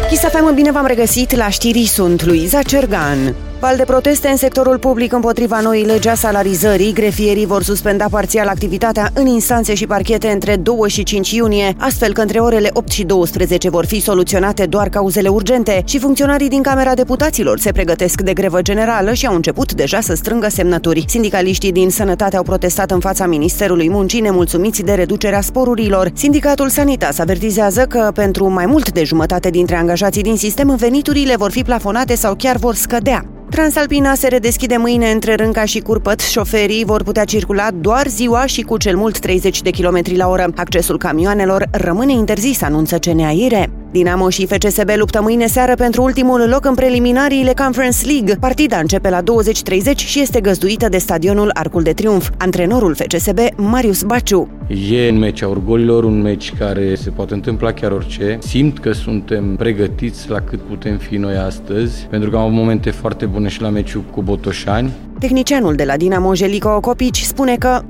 Kiss FM, bine v-am regăsit, la știri sunt Luiza Cergan. Val de proteste în sectorul public împotriva noii legi a salarizării, grefierii vor suspenda parțial activitatea în instanțe și parchete între 2 și 5 iunie, astfel că între orele 8 și 12 vor fi soluționate doar cauzele urgente și funcționarii din Camera Deputaților se pregătesc de grevă generală și au început deja să strângă semnături. Sindicaliștii din Sănătate au protestat în fața Ministerului Muncii, nemulțumiți de reducerea sporurilor. Sindicatul Sanitas avertizează că pentru mai mult de jumătate dintre angajații din sistem, veniturile vor fi plafonate sau chiar vor scădea. Transalpina se redeschide mâine între Rânca și Curpăt. Șoferii vor putea circula doar ziua și cu cel mult 30 de km la oră. Accesul camioanelor rămâne interzis, anunță CNAIRE. Dinamo și FCSB luptă mâine seară pentru ultimul loc în preliminariile Conference League. Partida începe la 20:30 și este găzduită de stadionul Arcul de Triunf. Antrenorul FCSB, Marius Baciu. E un meci a orgolilor, un meci care se poate întâmpla chiar orice. Simt că suntem pregătiți la cât putem fi noi astăzi, pentru că am avut momente foarte bune și la meciul cu Botoșani. Tehnicianul de la Dinamo, Jelico Copici, spune că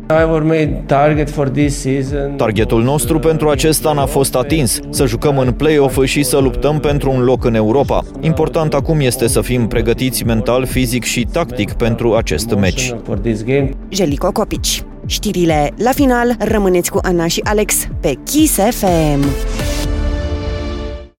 targetul nostru pentru acest an a fost atins, să jucăm în play-off și să luptăm pentru un loc în Europa. Important acum este să fim pregătiți mental, fizic și tactic pentru acest meci. Jelico Copici. Știrile la final, rămâneți cu Ana și Alex pe Kiss FM.